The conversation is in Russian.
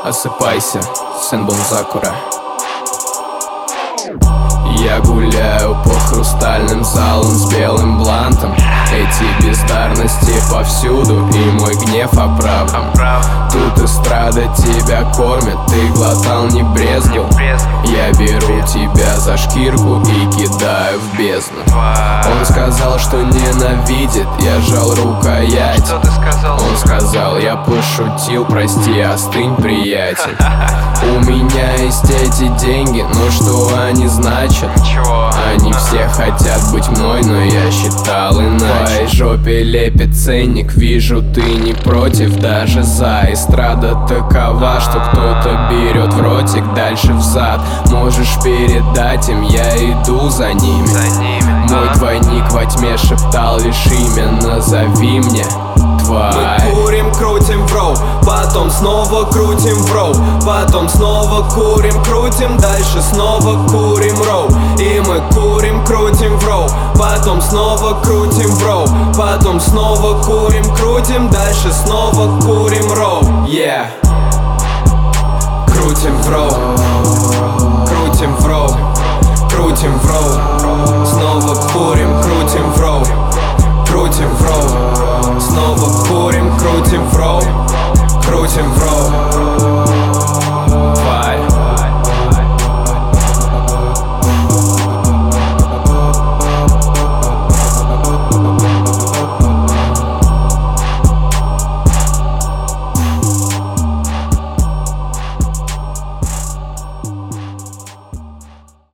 Осыпайся, Сенбон Закура. Я гуляю по хрустальным залам с белым блантом. Эти бездарности повсюду, и мой гнев оправдан. Тут эстрада тебя кормит, ты глотал, не брезгил. Я беру тебя за шкирку и кидаю в бездну. Он сказал, что ненавидит, я жал рукоять. Что ты сказал? Он сказал, я пошутил, прости, остынь, приятель. У меня есть эти деньги, но что они значат? Ничего. Они все хотят быть мной, но я считал иначе. В твоей жопе лепит ценник, вижу, ты не против, даже за. Эстрада такова, что кто-то берет в ротик, дальше взад. Можешь передать им, я иду за ними. Мой двойник во тьме шептал лишь имя, назови мне твой. Мы курим, крутим в роу, потом снова крутим в роу, потом снова курим, крутим, дальше снова курим роу. И мы курим, крутим в роу, потом снова крутим в роу, потом снова курим, крутим, дальше снова курим роу. Yeah. Крутим в роу, крутим в роу, крутим в роу, снова курим, крутим в роу, крутим в роу, снова курим, крутим в роу, крутим в роу.